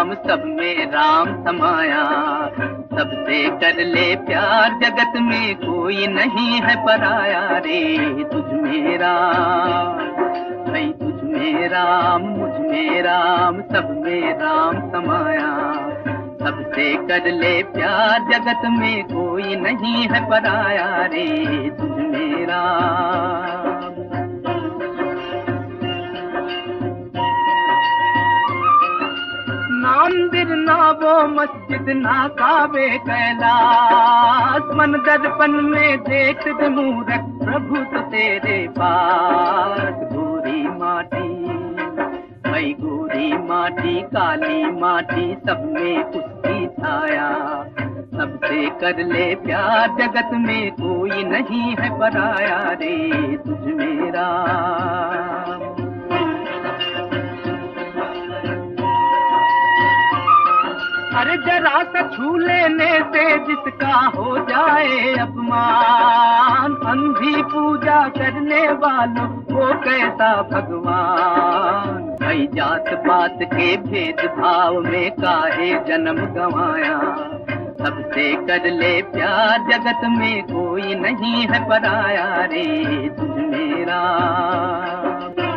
राम सब में राम समाया। सबसे कर ले प्यार जगत में कोई नहीं है पराया रे। तुझ में राम भाई तुझ में राम, मुझ में राम, सब में राम समाया। सबसे कर ले प्यार जगत में कोई नहीं है पराया रे। तुझ में राम। ना मंदिर ना वो मस्जिद ना काबे कैलाश, मन दर्पण में देख दे मूरख प्रभु तो तेरे पास। गोरी माटी भाई गोरी माटी, काली माटी, सब में उसकी छाया। सबसे कर ले प्यार जगत में कोई नहीं है पराया रे। तुझ में राम। अरे जरा सा छू लेने से जिसका हो जाए अपमान, अंधी पूजा करने वालों वो कैसा भगवान। भाई जात पात के भेदभाव में काहे जन्म गंवाया। सबसे कर ले प्यार जगत में कोई नहीं है पराया रे। तुझ में राम।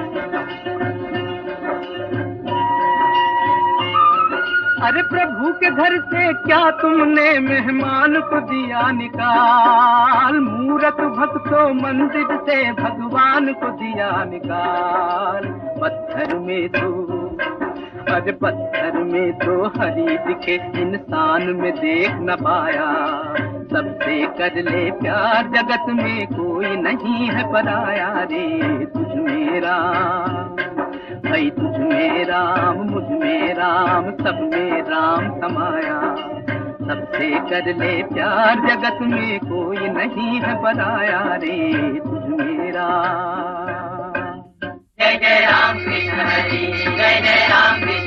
अरे प्रभु के घर से क्या तुमने मेहमान को दिया निकाल, मूरख भक्तों मंदिर से भगवान को दिया निकाल। पत्थर में तो अरे पत्थर में तो हरी दिखे, इंसान में देख न पाया। सबसे कर ले प्यार जगत में कोई नहीं है पराया रे। तुझ में राम भाई तुझ में राम, मुझ में राम, सब में राम समाया। सबसे कर ले प्यार जगत में कोई नहीं है पराया रे। तुझ में राम। जय जय राम कृष्ण हरि, जय जय राम कृष्ण